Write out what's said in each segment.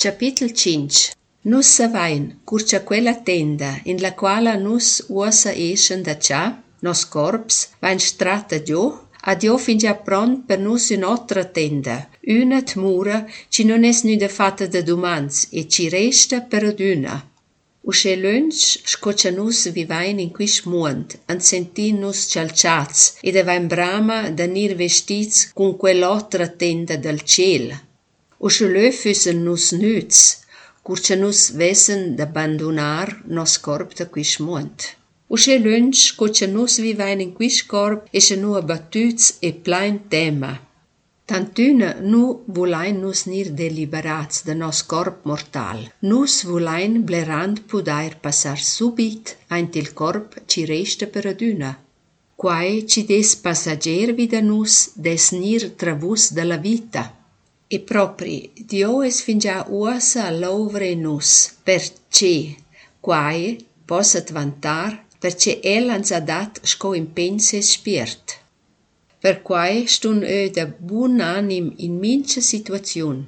Capitolo 5. Nus savain, curcia quella tenda in la quale nus uosa eschen da cià, nos corps, vain strata Dio, a Dio fin già pront per nus un'altra tenda, una tmura, ci non es nuda fatta da dumans, e ci resta per aduna. Usce lunch scoccia nus vivain in quis muond, an sentin nus cialciats, ed avain brama da nir vestits con quell'altra tenda del ciel. Usce lö füssen nus nüts, curcia nus vesen d'abbandonar nos corp da quis muond. Usce lunch scoccia nus vivain in quis corp esce nu abbattuts e plain tema. Tantüna nu vulain nus nir deliberats da nos corp mortal. Nus vulain blerand pudair passar subit aint il corp ci resta per aduna. Quai ci des passager vida nus des nir travus dalla vita. E propri Dio es fin già uosa all'ovre nus, perché quai possat vantar, perché el ans ha dat sco impense spiert. Per quai stun da buon anim in mincha situaziun.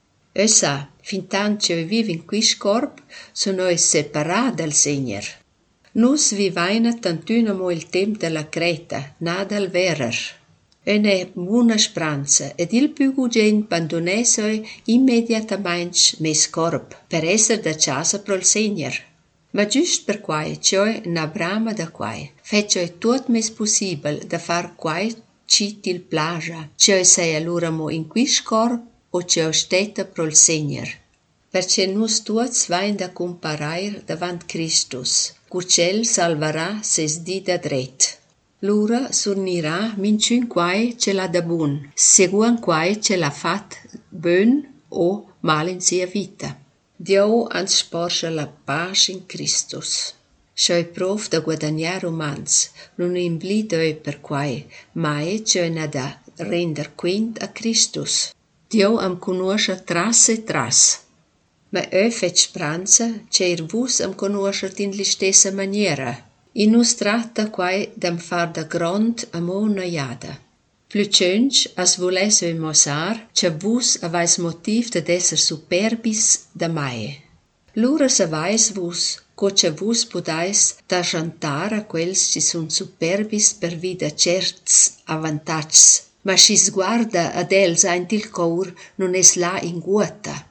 Essa, fin tant che vive in quis corp, sono separà dal Segner. Nus vivaina tantuna mo il temp della creta, na dal verer. Eine buona speranza ed il più gugent bandonese immediatamente mes corp per esser da casa pro il Segner. Ma giust per quai ciò na brama da quai, fece tot mes possibile da far quai ci til plagia, ciò sei allora mo in quis corp o ciò stetta pro il Segner. Perché nus tuots vain da comparair davant Christus, curcel salvarà ses dida dret. L'ura surnirà minciun quai ce l'ha da bun, seguan quai ce l'ha fat bön o mal in sia vita. Dio ans sporscia la pace in Christus. Scioi prof da guadagnar umans, non imblidoi per quai, mai ciò na da render quint a Christus. Dio am conosce tras e tras. Ma fet speranza, c'er vus am conoscert in li stessa maniera. In nus tratta quai d'am far da grond amo noiada. Plücench as voles mosar, che vus avais motiv d'ed esser superbis da mae. Lura savais vus, co che vus podais da chantar a quels ci sun superbis per vida certs avantags, ma si sguarda ad els aint il cor non es là in guota.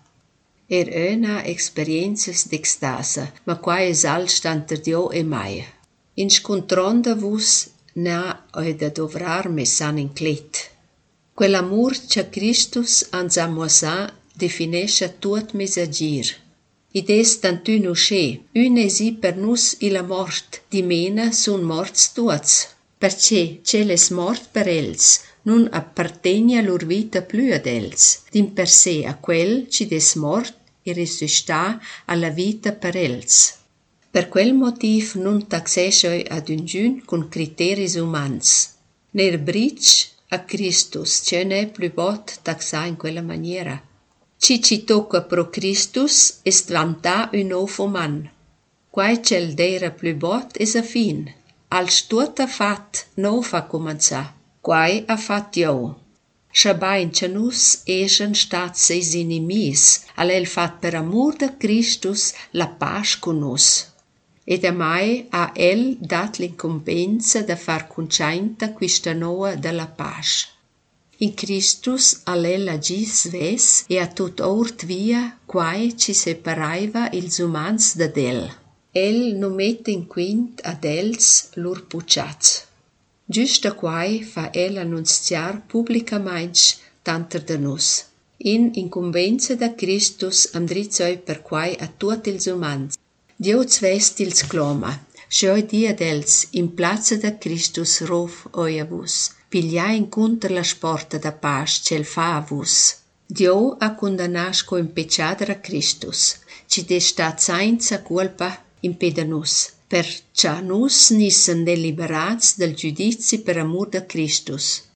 Una experienzas d'extasa, ma quai es al stanter Dio e mai. In scontronda vus na ed ad ovrar me san in clet. Quell'amor che Christus ans ha mosa definesce tuot mes agir. Id es tantun usce, un esi per nus ila mort, di mena sun morts tuots. Perché c'el es mort per els, nun appartegna lur vita plü ad els, din per sé a quel ci des mort e resuscità alla vita per els. Per quel motiv non taxescioi ad un giun con criteris umans. Ner bric a Christus, ce n'è plü bot taxa in quella maniera. Ci tocca pro Christus est vantà un ov uman. Quai cel d'eira plü bot es a fin. Als tuot ha fat, no fa començar. Quai ha fat Dio. Schabain che nus eschen stat seis inimis, al el fat per amor de Christus la pace con nus. Ed amai ha el dat l'incombenza da far conciainta quista noa della pace. In Christus al el agis ves e a tot ort via quai ci separaiva ils umans da del. El no mette in quint ad els lur puciats. Giusta quai fa el annunziar publicamaing tanter da nus. In incumbenza da Christus andrizoi per quai a tuot ils umans. Dio zvest ils cloma, scioi dia dels in plazza da Christus rov oi a vus, piglia incontra la sporta da pace cel fa a vus. Dio ha condannasco impecciadra a Christus, ci destat senza colpa impeda nus, perciò nus nissen deliberats del giudizi per amor da Christus.